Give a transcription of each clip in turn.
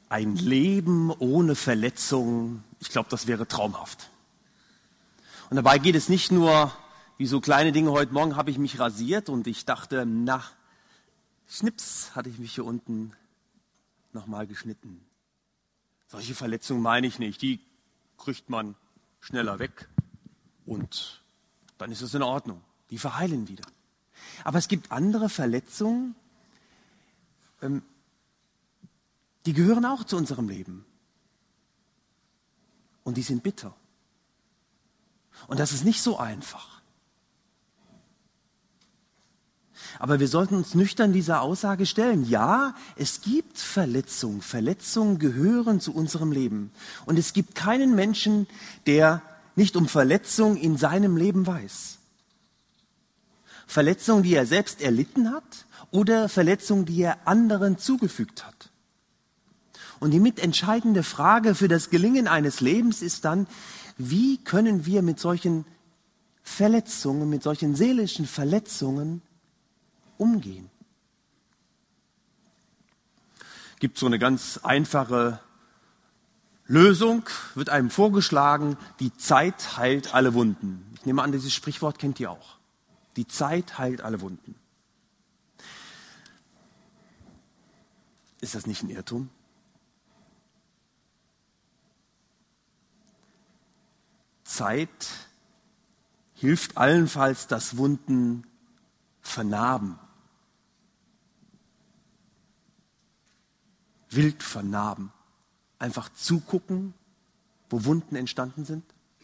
Ein Leben ohne Verletzung, ich glaube, das wäre traumhaft. Und dabei geht es nicht nur, wie so kleine Dinge, heute Morgen habe ich mich rasiert und ich dachte, na, schnips, hatte ich mich hier unten nochmal geschnitten. Solche Verletzungen meine ich nicht, die kriegt man schneller weg und dann ist es in Ordnung. Die verheilen wieder. Aber es gibt andere Verletzungen, die gehören auch zu unserem Leben. Und die sind bitter. Und das ist nicht so einfach. Aber wir sollten uns nüchtern dieser Aussage stellen. Ja, es gibt Verletzungen. Verletzungen gehören zu unserem Leben. Und es gibt keinen Menschen, der nicht um Verletzungen in seinem Leben weiß. Verletzungen, die er selbst erlitten hat oder Verletzungen, die er anderen zugefügt hat. Und die mitentscheidende Frage für das Gelingen eines Lebens ist dann, wie können wir mit solchen Verletzungen, mit solchen seelischen Verletzungen umgehen? Gibt so eine ganz einfache Lösung, wird einem vorgeschlagen, die Zeit heilt alle Wunden. Ich nehme an, dieses Sprichwort kennt ihr auch. Die Zeit heilt alle Wunden. Ist das nicht ein Irrtum? Zeit hilft allenfalls, dass Wunden vernarben. Wild vernarben. Einfach zugucken, wo Wunden entstanden sind.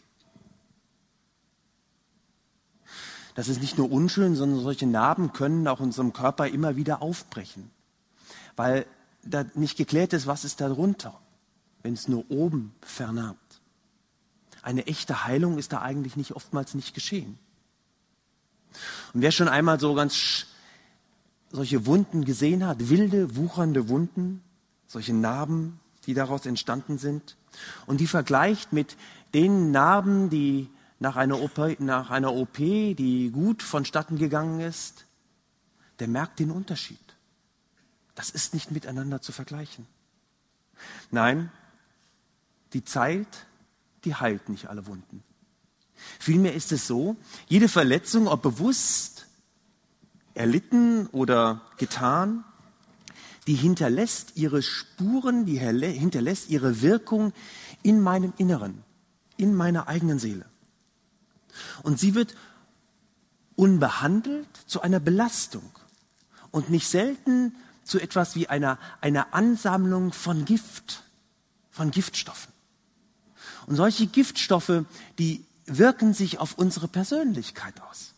Das ist nicht nur unschön, sondern solche Narben können auch unserem Körper immer wieder aufbrechen. Weil da nicht geklärt ist, was ist darunter, wenn es nur oben vernarbt. Eine echte Heilung ist da eigentlich oftmals nicht geschehen. Und wer schon einmal so ganz solche Wunden gesehen hat, wilde, wuchernde Wunden, solche Narben, die daraus entstanden sind, und die vergleicht mit den Narben, die nach einer OP, die gut vonstatten gegangen ist, der merkt den Unterschied. Das ist nicht miteinander zu vergleichen. Nein, die Zeit, die heilt nicht alle Wunden. Vielmehr ist es so, jede Verletzung, ob bewusst, erlitten oder getan, die hinterlässt ihre Spuren, die hinterlässt ihre Wirkung in meinem Inneren, in meiner eigenen Seele. Und sie wird unbehandelt zu einer Belastung und nicht selten zu etwas wie einer Ansammlung von Gift, von Giftstoffen. Und solche Giftstoffe, die wirken sich auf unsere Persönlichkeit aus.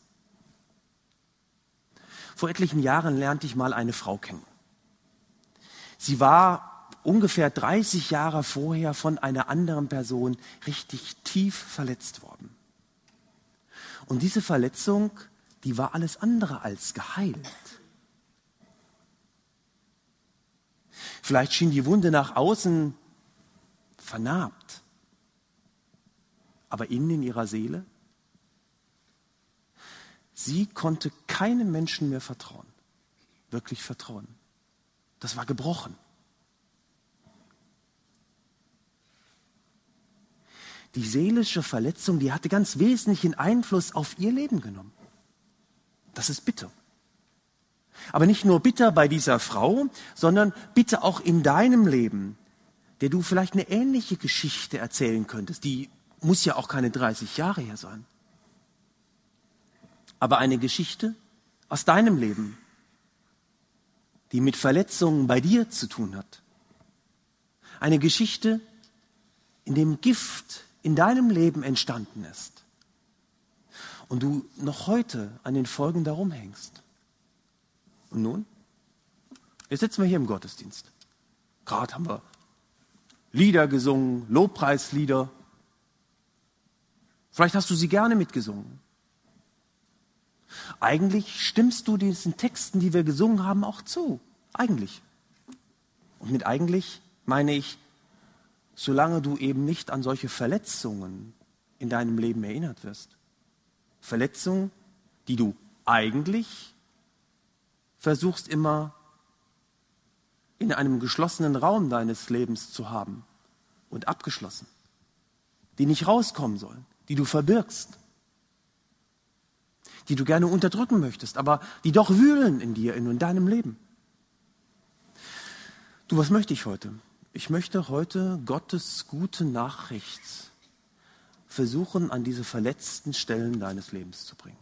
Vor etlichen Jahren lernte ich mal eine Frau kennen. Sie war ungefähr 30 Jahre vorher von einer anderen Person richtig tief verletzt worden. Und diese Verletzung, die war alles andere als geheilt. Vielleicht schien die Wunde nach außen vernarbt, aber innen in ihrer Seele, sie konnte keinem Menschen mehr vertrauen, wirklich vertrauen. Das war gebrochen. Die seelische Verletzung, die hatte ganz wesentlichen Einfluss auf ihr Leben genommen. Das ist bitter. Aber nicht nur bitter bei dieser Frau, sondern bitter auch in deinem Leben, der du vielleicht eine ähnliche Geschichte erzählen könntest. Die muss ja auch keine 30 Jahre her sein. Aber eine Geschichte aus deinem Leben, die mit Verletzungen bei dir zu tun hat. Eine Geschichte, in dem Gift in deinem Leben entstanden ist und du noch heute an den Folgen darum hängst. Und nun? Jetzt sitzen wir hier im Gottesdienst. Gerade haben wir Lieder gesungen, Lobpreislieder. Vielleicht hast du sie gerne mitgesungen. Eigentlich stimmst du diesen Texten, die wir gesungen haben, auch zu. Eigentlich. Und mit eigentlich meine ich, solange du eben nicht an solche Verletzungen in deinem Leben erinnert wirst. Verletzungen, die du eigentlich versuchst immer in einem geschlossenen Raum deines Lebens zu haben und abgeschlossen, die nicht rauskommen sollen, die du verbirgst, die du gerne unterdrücken möchtest, aber die doch wühlen in dir, in deinem Leben. Du, was möchte ich heute? Ich möchte heute Gottes gute Nachricht versuchen, an diese verletzten Stellen deines Lebens zu bringen.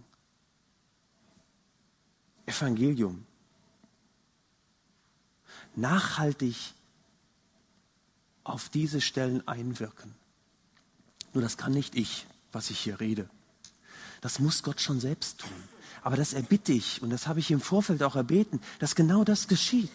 Evangelium. Nachhaltig auf diese Stellen einwirken. Nur das kann nicht ich, was ich hier rede. Das muss Gott schon selbst tun. Aber das erbitte ich, und das habe ich im Vorfeld auch erbeten, dass genau das geschieht.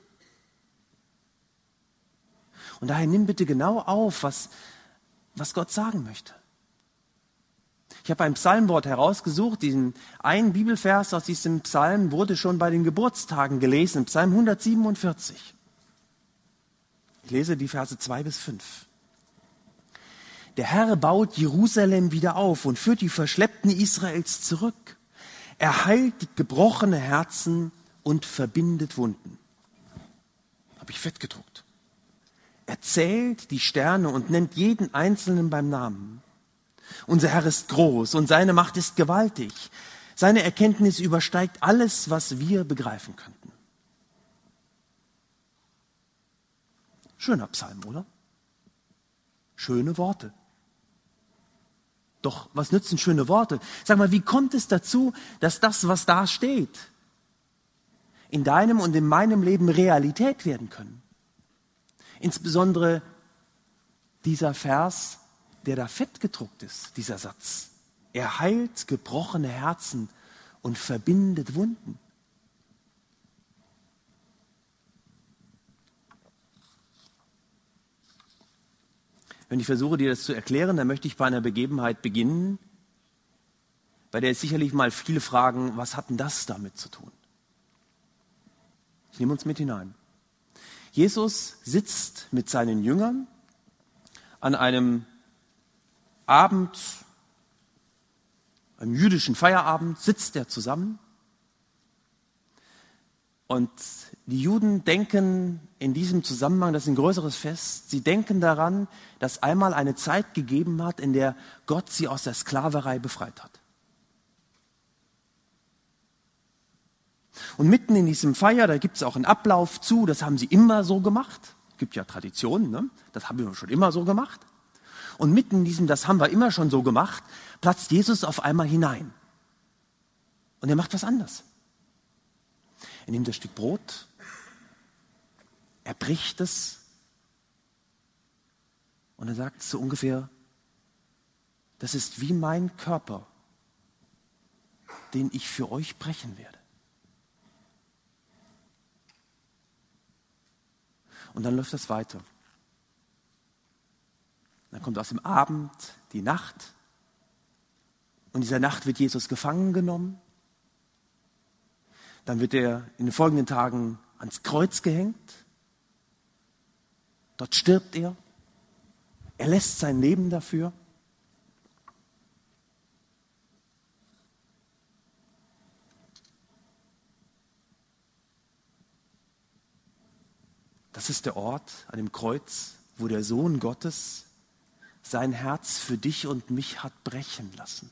Und daher nimm bitte genau auf, was Gott sagen möchte. Ich habe ein Psalmwort herausgesucht, diesen einen Bibelvers aus diesem Psalm wurde schon bei den Geburtstagen gelesen, Psalm 147. Ich lese die Verse 2 bis 5. Der Herr baut Jerusalem wieder auf und führt die Verschleppten Israels zurück. Er heilt gebrochene Herzen und verbindet Wunden. Habe ich fett gedruckt. Er zählt die Sterne und nennt jeden Einzelnen beim Namen. Unser Herr ist groß und seine Macht ist gewaltig. Seine Erkenntnis übersteigt alles, was wir begreifen könnten. Schöner Psalm, oder? Schöne Worte. Doch was nützen schöne Worte? Sag mal, wie kommt es dazu, dass das, was da steht, in deinem und in meinem Leben Realität werden können? Insbesondere dieser Vers, der da fett gedruckt ist, dieser Satz. Er heilt gebrochene Herzen und verbindet Wunden. Wenn ich versuche, dir das zu erklären, dann möchte ich bei einer Begebenheit beginnen, bei der es sicherlich mal viele fragen, was hat denn das damit zu tun? Ich nehme uns mit hinein. Jesus sitzt mit seinen Jüngern an einem Abend, einem jüdischen Feierabend, sitzt er zusammen. Und die Juden denken in diesem Zusammenhang, das ist ein größeres Fest, sie denken daran, dass einmal eine Zeit gegeben hat, in der Gott sie aus der Sklaverei befreit hat. Und mitten in diesem Feier, da gibt es auch einen Ablauf zu, das haben sie immer so gemacht. Es gibt ja Traditionen, ne? Das haben wir schon immer so gemacht. Und mitten in diesem, das haben wir immer schon so gemacht, platzt Jesus auf einmal hinein. Und er macht was anderes. Er nimmt das Stück Brot, er bricht es und er sagt so ungefähr, das ist wie mein Körper, den ich für euch brechen werde. Und dann läuft das weiter. Dann kommt aus dem Abend die Nacht. Und in dieser Nacht wird Jesus gefangen genommen. Dann wird er in den folgenden Tagen ans Kreuz gehängt. Dort stirbt er. Er lässt sein Leben dafür. Das ist der Ort an dem Kreuz, wo der Sohn Gottes sein Herz für dich und mich hat brechen lassen.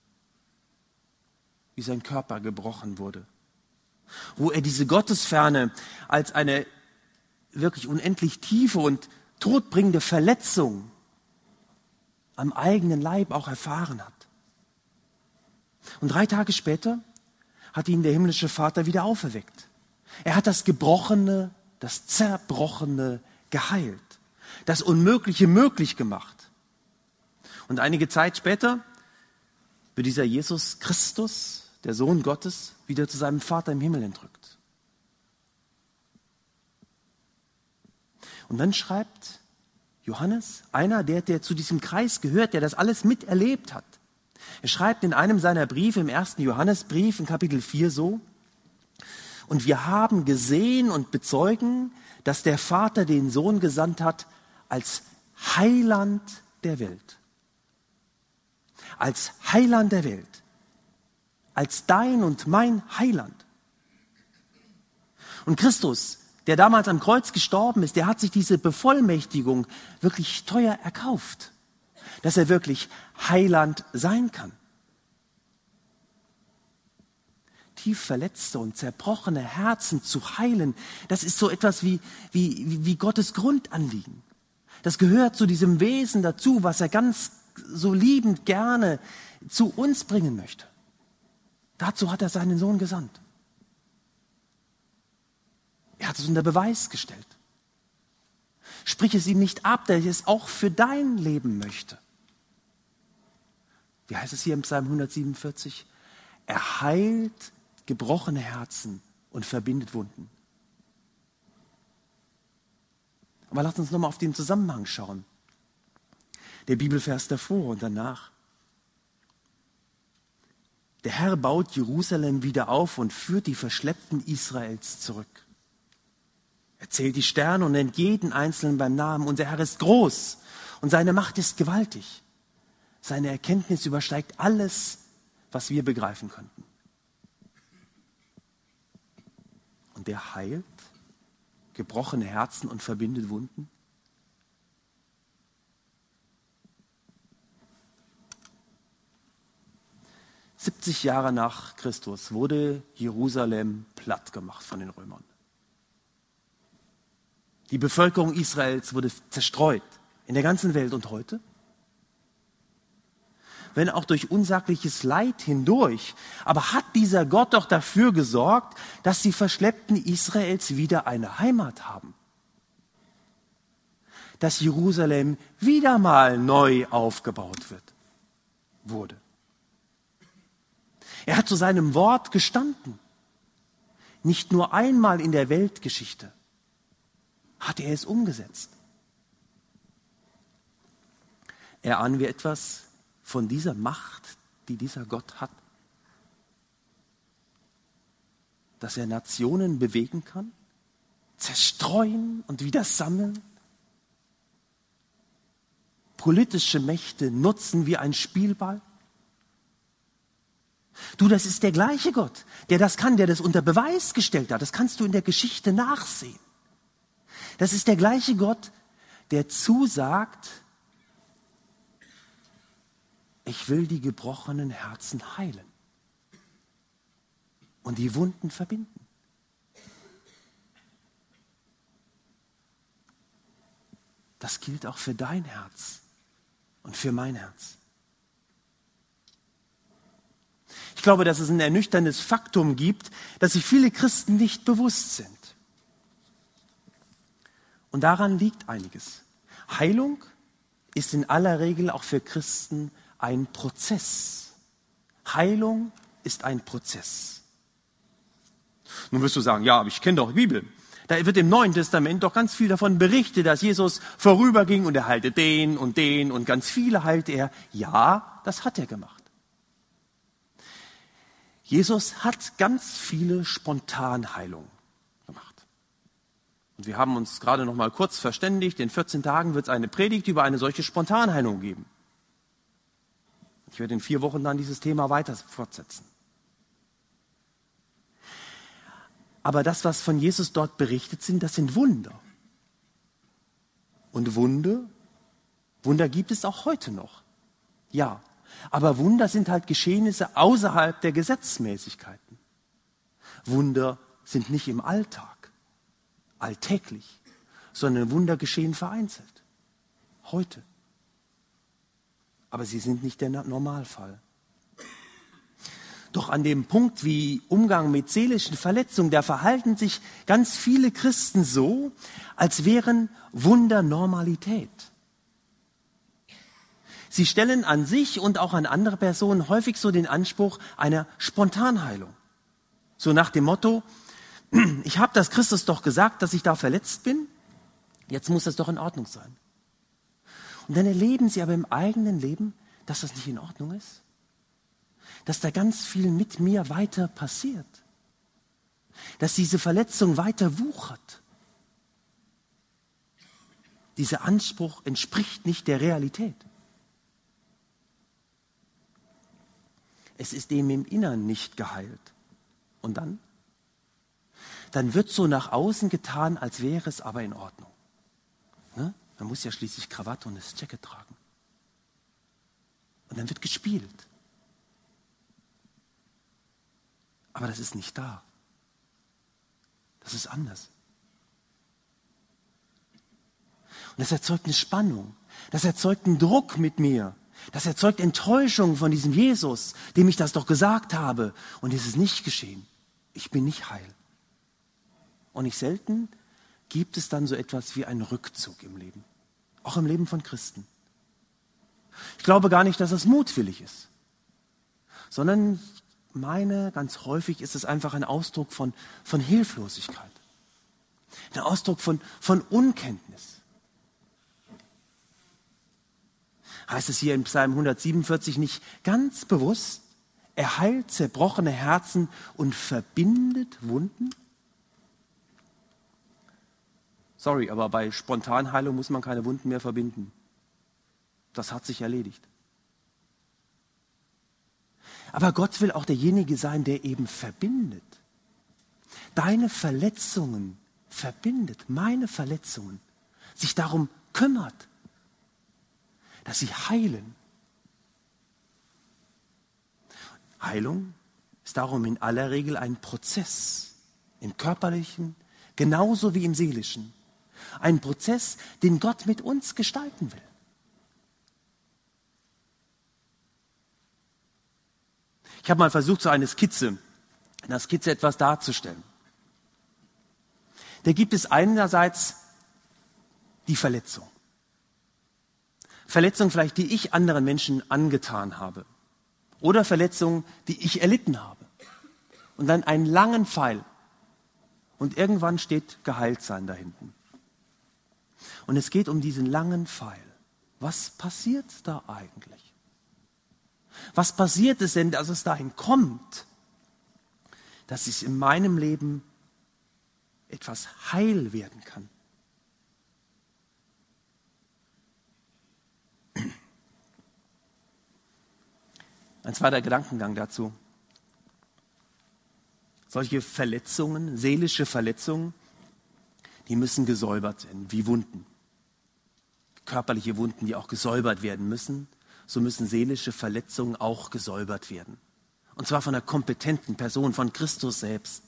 Wie sein Körper gebrochen wurde. Wo er diese Gottesferne als eine wirklich unendlich tiefe und todbringende Verletzung am eigenen Leib auch erfahren hat. Und 3 Tage später hat ihn der himmlische Vater wieder auferweckt. Er hat das Gebrochene, das Zerbrochene geheilt, das Unmögliche möglich gemacht. Und einige Zeit später wird dieser Jesus Christus, der Sohn Gottes, wieder zu seinem Vater im Himmel entrückt. Und dann schreibt Johannes, einer, der zu diesem Kreis gehört, der das alles miterlebt hat. Er schreibt in einem seiner Briefe, im 1. Johannesbrief, in Kapitel 4 so, und wir haben gesehen und bezeugen, dass der Vater den Sohn gesandt hat als Heiland der Welt. Als Heiland der Welt. Als dein und mein Heiland. Und Christus der damals am Kreuz gestorben ist, der hat sich diese Bevollmächtigung wirklich teuer erkauft, dass er wirklich Heiland sein kann. Tief verletzte und zerbrochene Herzen zu heilen, das ist so etwas wie Gottes Grundanliegen. Das gehört zu diesem Wesen dazu, was er ganz so liebend gerne zu uns bringen möchte. Dazu hat er seinen Sohn gesandt. Er hat es unter Beweis gestellt. Sprich es ihm nicht ab, der es auch für dein Leben möchte. Wie heißt es hier im Psalm 147? Er heilt gebrochene Herzen und verbindet Wunden. Aber lasst uns nochmal auf den Zusammenhang schauen. Der Bibelvers davor und danach. Der Herr baut Jerusalem wieder auf und führt die Verschleppten Israels zurück. Er zählt die Sterne und nennt jeden Einzelnen beim Namen. Unser Herr ist groß und seine Macht ist gewaltig. Seine Erkenntnis übersteigt alles, was wir begreifen könnten. Und der heilt gebrochene Herzen und verbindet Wunden. »70 Jahre nach Christus wurde Jerusalem platt gemacht von den Römern. Die Bevölkerung Israels wurde zerstreut in der ganzen Welt. Und heute? Wenn auch durch unsagliches Leid hindurch, aber hat dieser Gott doch dafür gesorgt, dass die Verschleppten Israels wieder eine Heimat haben. Dass Jerusalem wieder mal neu aufgebaut wurde. Er hat zu seinem Wort gestanden. Nicht nur einmal in der Weltgeschichte hat er es umgesetzt. Erahnen wir etwas von dieser Macht, die dieser Gott hat? Dass er Nationen bewegen kann, zerstreuen und wieder sammeln? Politische Mächte nutzen wie ein Spielball? Du, das ist der gleiche Gott, der das kann, der das unter Beweis gestellt hat. Das kannst du in der Geschichte nachsehen. Das ist der gleiche Gott, der zusagt, ich will die gebrochenen Herzen heilen und die Wunden verbinden. Das gilt auch für dein Herz und für mein Herz. Ich glaube, dass es ein ernüchterndes Faktum gibt, das sich viele Christen nicht bewusst sind. Und daran liegt einiges. Heilung ist in aller Regel auch für Christen ein Prozess. Heilung ist ein Prozess. Nun wirst du sagen, ja, aber ich kenne doch die Bibel. Da wird im Neuen Testament doch ganz viel davon berichtet, dass Jesus vorüberging und er heilte den und ganz viele heilte er. Ja, das hat er gemacht. Jesus hat ganz viele Spontanheilungen gemacht. Und wir haben uns gerade noch mal kurz verständigt, in 14 Tagen wird es eine Predigt über eine solche Spontanheilung geben. Ich werde in 4 Wochen dann dieses Thema weiter fortsetzen. Aber das, was von Jesus dort berichtet sind, das sind Wunder. Und Wunder gibt es auch heute noch. Ja, aber Wunder sind halt Geschehnisse außerhalb der Gesetzmäßigkeiten. Wunder sind nicht im Alltag, alltäglich, sondern Wunder geschehen vereinzelt, heute. Aber sie sind nicht der Normalfall. Doch an dem Punkt wie Umgang mit seelischen Verletzungen, da verhalten sich ganz viele Christen so, als wären Wunder Normalität. Sie stellen an sich und auch an andere Personen häufig so den Anspruch einer Spontanheilung. So nach dem Motto, ich habe das Christus doch gesagt, dass ich da verletzt bin, jetzt muss das doch in Ordnung sein. Und dann erleben sie aber im eigenen Leben, dass das nicht in Ordnung ist. Dass da ganz viel mit mir weiter passiert. Dass diese Verletzung weiter wuchert. Dieser Anspruch entspricht nicht der Realität. Es ist dem im Innern nicht geheilt. Und dann? dann wird so nach außen getan, als wäre es aber in Ordnung. Ne? Man muss ja schließlich Krawatte und das Jacket tragen. Und dann wird gespielt. Aber das ist nicht da. Das ist anders. Und das erzeugt eine Spannung. Das erzeugt einen Druck mit mir. Das erzeugt Enttäuschung von diesem Jesus, dem ich das doch gesagt habe. Und es ist nicht geschehen. Ich bin nicht heil. Und nicht selten gibt es dann so etwas wie einen Rückzug im Leben. Auch im Leben von Christen. Ich glaube gar nicht, dass es mutwillig ist. Sondern ganz häufig ist es einfach ein Ausdruck von Hilflosigkeit. Ein Ausdruck von Unkenntnis. Heißt es hier in Psalm 147 nicht ganz bewusst, er heilt zerbrochene Herzen und verbindet Wunden? Sorry, aber bei Spontanheilung muss man keine Wunden mehr verbinden. Das hat sich erledigt. Aber Gott will auch derjenige sein, der eben verbindet. Deine Verletzungen verbindet, meine Verletzungen, sich darum kümmert, dass sie heilen. Heilung ist darum in aller Regel ein Prozess, im körperlichen genauso wie im seelischen. Ein Prozess, den Gott mit uns gestalten will. Ich habe mal versucht, in einer Skizze etwas darzustellen. Da gibt es einerseits die Verletzung. Verletzung vielleicht, die ich anderen Menschen angetan habe. Oder Verletzung, die ich erlitten habe. Und dann einen langen Pfeil. Und irgendwann steht Geheiltsein da hinten. Und es geht um diesen langen Pfeil. Was passiert da eigentlich? Was passiert es denn, dass es dahin kommt, dass es in meinem Leben etwas heil werden kann? Ein zweiter Gedankengang dazu. Solche Verletzungen, seelische Verletzungen, die müssen gesäubert werden, wie Wunden. Körperliche Wunden, die auch gesäubert werden müssen, so müssen seelische Verletzungen auch gesäubert werden. Und zwar von einer kompetenten Person, von Christus selbst.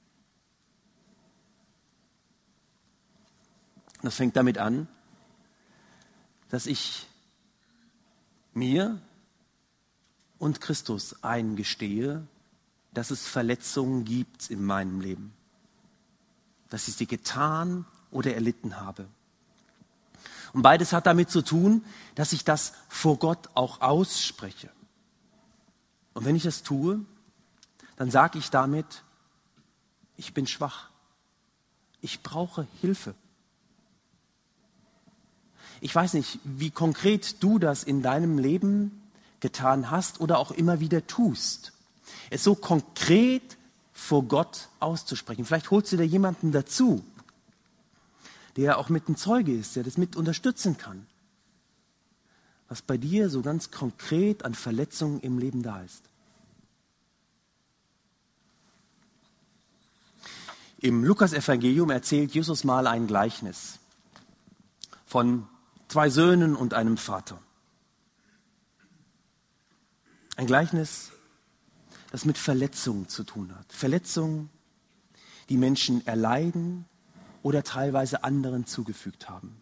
Und das fängt damit an, dass ich mir und Christus eingestehe, dass es Verletzungen gibt in meinem Leben. Dass ich sie getan oder erlitten habe. Und beides hat damit zu tun, dass ich das vor Gott auch ausspreche. Und wenn ich das tue, dann sage ich damit, ich bin schwach. Ich brauche Hilfe. Ich weiß nicht, wie konkret du das in deinem Leben getan hast oder auch immer wieder tust. Es so konkret vor Gott auszusprechen. Vielleicht holst du dir jemanden dazu, der auch mit ein Zeuge ist, der das mit unterstützen kann. Was bei dir so ganz konkret an Verletzungen im Leben da ist. Im Lukas-Evangelium erzählt Jesus mal ein Gleichnis von 2 Söhnen und einem Vater. Ein Gleichnis, das mit Verletzungen zu tun hat. Verletzungen, die Menschen erleiden oder teilweise anderen zugefügt haben.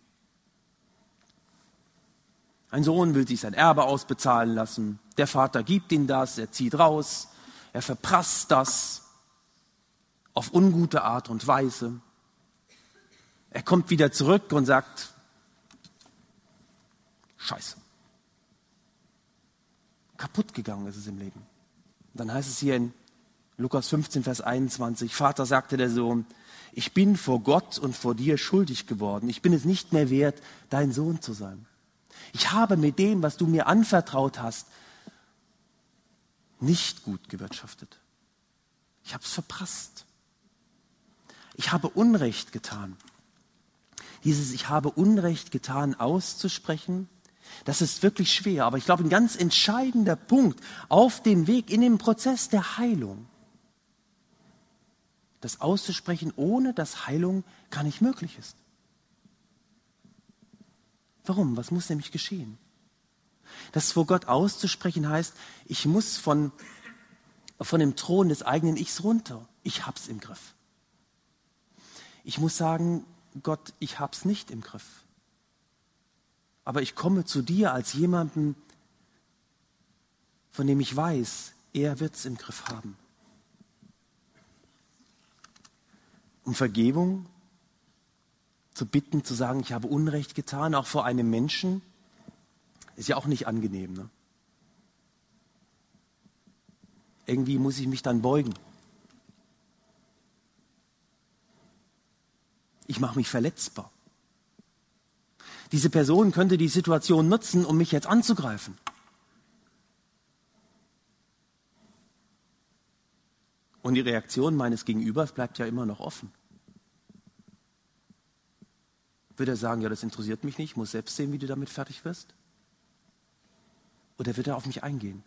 Ein Sohn will sich sein Erbe ausbezahlen lassen. Der Vater gibt ihm das, er zieht raus, er verprasst das auf ungute Art und Weise. Er kommt wieder zurück und sagt, Scheiße. Kaputt gegangen ist es im Leben. Und dann heißt es hier in Lukas 15, Vers 21, Vater, sagte der Sohn, ich bin vor Gott und vor dir schuldig geworden. Ich bin es nicht mehr wert, dein Sohn zu sein. Ich habe mit dem, was du mir anvertraut hast, nicht gut gewirtschaftet. Ich habe es verprasst. Ich habe Unrecht getan. Dieses Ich habe Unrecht getan auszusprechen, das ist wirklich schwer. Aber ich glaube, ein ganz entscheidender Punkt auf dem Weg in den Prozess der Heilung Das auszusprechen, ohne dass Heilung gar nicht möglich ist. Warum? Was muss nämlich geschehen? Das vor Gott auszusprechen heißt, ich muss von dem Thron des eigenen Ichs runter. Ich hab's im Griff. Ich muss sagen, Gott, ich hab's nicht im Griff. Aber ich komme zu dir als jemanden, von dem ich weiß, er wird's im Griff haben. Um Vergebung zu bitten, zu sagen, ich habe Unrecht getan, auch vor einem Menschen, ist ja auch nicht angenehm. Ne? Irgendwie muss ich mich dann beugen. Ich mache mich verletzbar. Diese Person könnte die Situation nutzen, um mich jetzt anzugreifen. Und die Reaktion meines Gegenübers bleibt ja immer noch offen. Wird er sagen, ja, das interessiert mich nicht, ich muss selbst sehen, wie du damit fertig wirst? Oder wird er auf mich eingehen?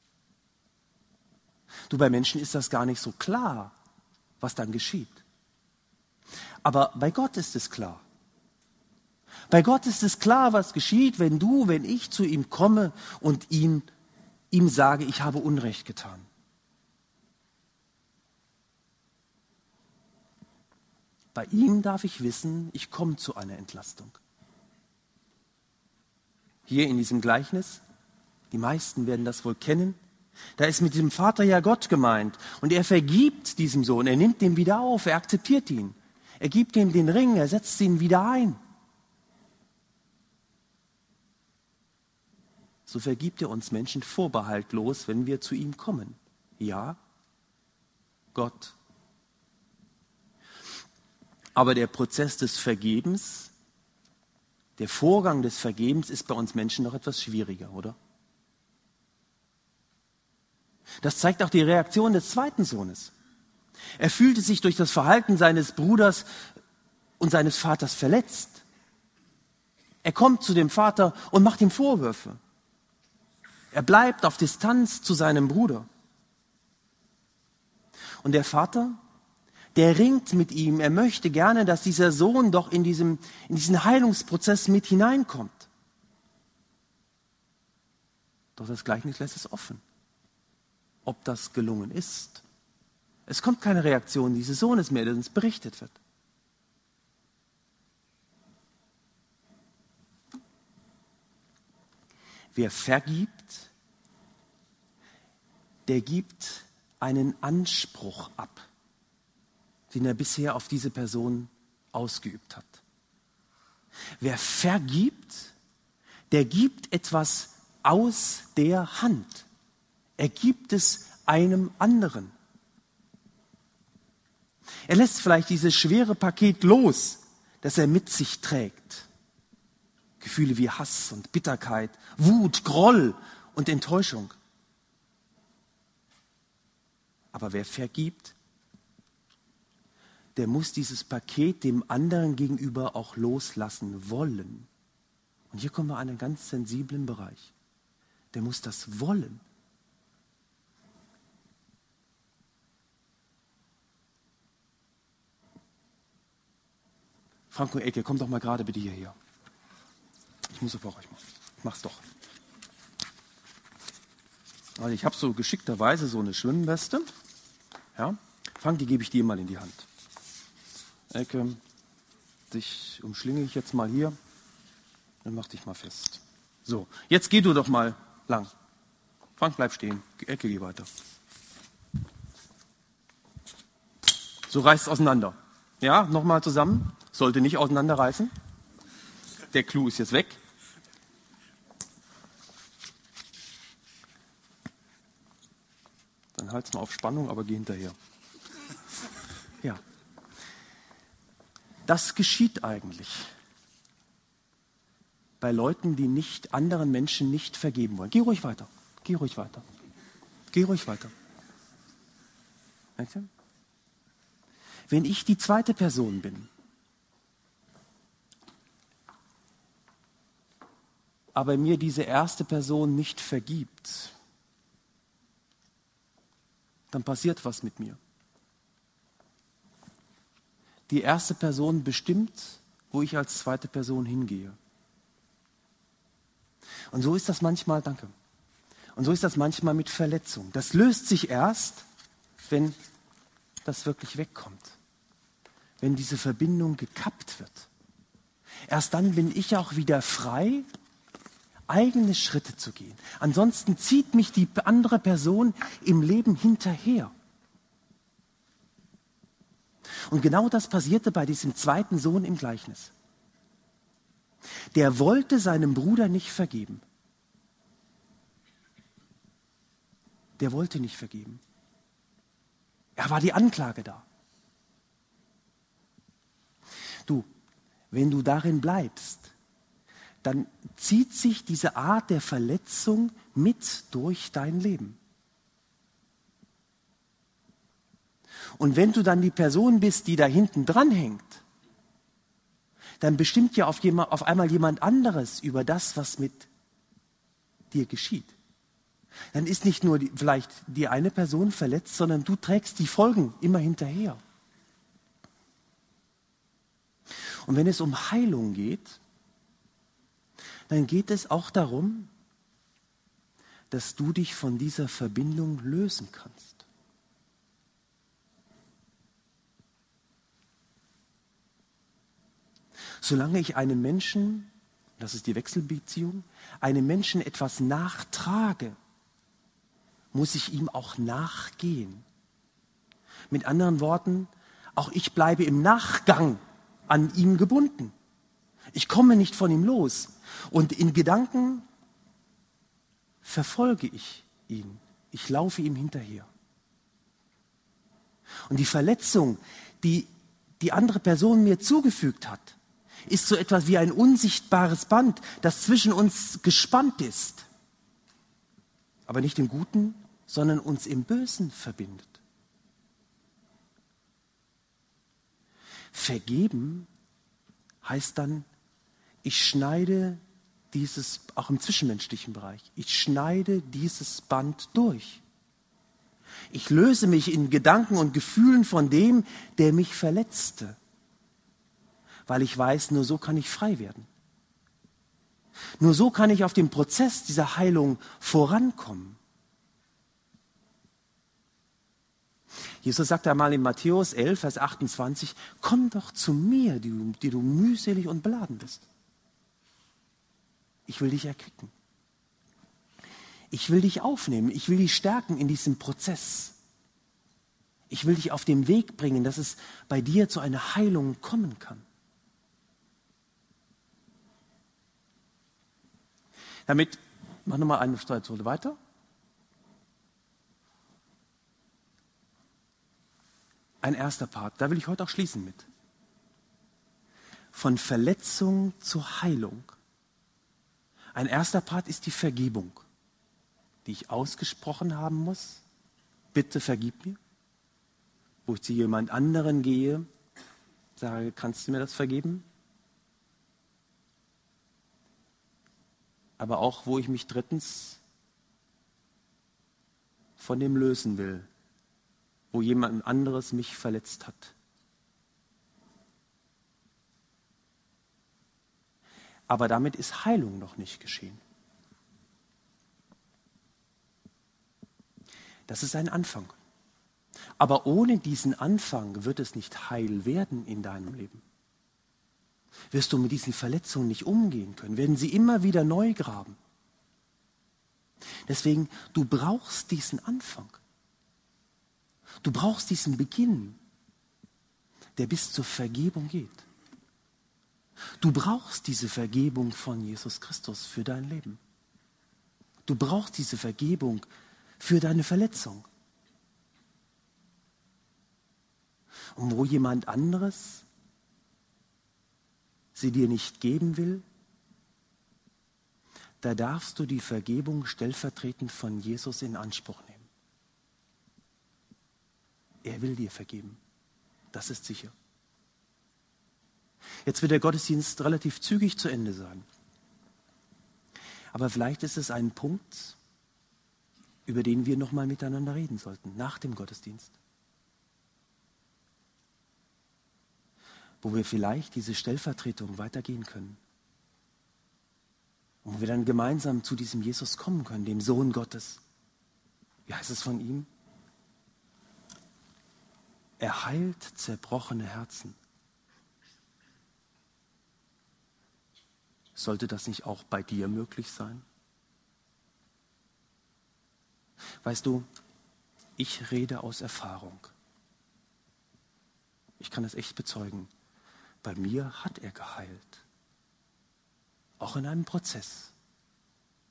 Du, bei Menschen ist das gar nicht so klar, was dann geschieht. Aber bei Gott ist es klar. Bei Gott ist es klar, was geschieht, wenn ich zu ihm komme und ihm sage, ich habe Unrecht getan. Bei ihm darf ich wissen, ich komme zu einer Entlastung. Hier in diesem Gleichnis, die meisten werden das wohl kennen, da ist mit diesem Vater ja Gott gemeint und er vergibt diesem Sohn, er nimmt ihn wieder auf, er akzeptiert ihn. Er gibt ihm den Ring, er setzt ihn wieder ein. So vergibt er uns Menschen vorbehaltlos, wenn wir zu ihm kommen. Ja, Gott. Aber der Prozess des Vergebens, der Vorgang des Vergebens ist bei uns Menschen noch etwas schwieriger, oder? Das zeigt auch die Reaktion des zweiten Sohnes. Er fühlte sich durch das Verhalten seines Bruders und seines Vaters verletzt. Er kommt zu dem Vater und macht ihm Vorwürfe. Er bleibt auf Distanz zu seinem Bruder. Und der Vater, der ringt mit ihm. Er möchte gerne, dass dieser Sohn doch in diesen Heilungsprozess mit hineinkommt. Doch das Gleichnis lässt es offen, ob das gelungen ist. Es kommt keine Reaktion dieses Sohnes mehr, der uns berichtet wird. Wer vergibt, der gibt einen Anspruch ab, den er bisher auf diese Person ausgeübt hat. Wer vergibt, der gibt etwas aus der Hand. Er gibt es einem anderen. Er lässt vielleicht dieses schwere Paket los, das er mit sich trägt. Gefühle wie Hass und Bitterkeit, Wut, Groll und Enttäuschung. Aber wer vergibt, der muss dieses Paket dem anderen gegenüber auch loslassen wollen. Und hier kommen wir an einen ganz sensiblen Bereich. Der muss das wollen. Franco Ecke, komm doch mal gerade bitte hierher. Ich muss auf euch machen. Mach's doch. Also ich habe so geschickterweise so eine Schwimmweste. Ja? Frank, die gebe ich dir mal in die Hand. Ecke, dich umschlinge ich jetzt mal hier und mach dich mal fest. So, jetzt geh du doch mal lang. Frank, bleib stehen. Ecke, geh weiter. So reißt es auseinander. Ja, nochmal zusammen. Sollte nicht auseinanderreißen. Der Clou ist jetzt weg. Dann halt's mal auf Spannung, aber geh hinterher. Ja. Das geschieht eigentlich bei Leuten, die nicht anderen Menschen nicht vergeben wollen. Geh ruhig weiter. Geh ruhig weiter. Geh ruhig weiter. Wenn ich die zweite Person bin, aber mir diese erste Person nicht vergibt, dann passiert was mit mir. die erste Person bestimmt, wo ich als zweite Person hingehe. Und so ist das manchmal, danke, und so ist das manchmal mit Verletzung. Das löst sich erst, wenn das wirklich wegkommt. Wenn diese Verbindung gekappt wird. Erst dann bin ich auch wieder frei, eigene Schritte zu gehen. Ansonsten zieht mich die andere Person im Leben hinterher. Und genau das passierte bei diesem zweiten Sohn im Gleichnis. Der wollte seinem Bruder nicht vergeben. Der wollte nicht vergeben. Er war die Anklage da. Du, wenn du darin bleibst, dann zieht sich diese Art der Verletzung mit durch dein Leben. Und wenn du dann die Person bist, die da hinten dran hängt, dann bestimmt ja auf einmal jemand anderes über das, was mit dir geschieht. Dann ist nicht nur vielleicht die eine Person verletzt, sondern du trägst die Folgen immer hinterher. Und wenn es um Heilung geht, dann geht es auch darum, dass du dich von dieser Verbindung lösen kannst. Solange ich einem Menschen, das ist die Wechselbeziehung, einem Menschen etwas nachtrage, muss ich ihm auch nachgehen. Mit anderen Worten, auch ich bleibe im Nachgang an ihm gebunden. Ich komme nicht von ihm los. Und in Gedanken verfolge ich ihn. Ich laufe ihm hinterher. Und die Verletzung, die die andere Person mir zugefügt hat, ist so etwas wie ein unsichtbares Band, das zwischen uns gespannt ist. Aber nicht im Guten, sondern uns im Bösen verbindet. Vergeben heißt dann, ich schneide dieses, auch im zwischenmenschlichen Bereich, ich schneide dieses Band durch. Ich löse mich in Gedanken und Gefühlen von dem, der mich verletzte. Weil ich weiß, nur so kann ich frei werden. Nur so kann ich auf dem Prozess dieser Heilung vorankommen. Jesus sagte einmal in Matthäus 11, Vers 28, komm doch zu mir, die du mühselig und beladen bist. Ich will dich erquicken. Ich will dich aufnehmen. Ich will dich stärken in diesem Prozess. Ich will dich auf den Weg bringen, dass es bei dir zu einer Heilung kommen kann. Damit, mach nochmal eine Steuerzone weiter. Ein erster Part, da will ich heute auch schließen mit. Von Verletzung zur Heilung. Ein erster Part ist die Vergebung, die ich ausgesprochen haben muss. Bitte vergib mir. Wo ich zu jemand anderen gehe, sage, kannst du mir das vergeben? Aber auch, wo ich mich drittens von dem lösen will, wo jemand anderes mich verletzt hat. Aber damit ist Heilung noch nicht geschehen. Das ist ein Anfang. Aber ohne diesen Anfang wird es nicht heil werden in deinem Leben. Wirst du mit diesen Verletzungen nicht umgehen können, werden sie immer wieder neu graben. Deswegen, du brauchst diesen Anfang. Du brauchst diesen Beginn, der bis zur Vergebung geht. Du brauchst diese Vergebung von Jesus Christus für dein Leben. Du brauchst diese Vergebung für deine Verletzung. Und wo jemand anderes sie dir nicht geben will, da darfst du die Vergebung stellvertretend von Jesus in Anspruch nehmen. Er will dir vergeben. Das ist sicher. Jetzt wird der Gottesdienst relativ zügig zu Ende sein. Aber vielleicht ist es ein Punkt, über den wir nochmal miteinander reden sollten, nach dem Gottesdienst. wo wir vielleicht diese Stellvertretung weitergehen können. Und wo wir dann gemeinsam zu diesem Jesus kommen können, dem Sohn Gottes. Wie heißt es von ihm? Er heilt zerbrochene Herzen. Sollte das nicht auch bei dir möglich sein? Weißt du, ich rede aus Erfahrung. Ich kann es echt bezeugen. Bei mir hat er geheilt. Auch in einem Prozess.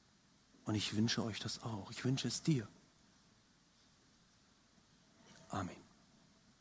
Und ich wünsche euch das auch. Ich wünsche es dir. Amen.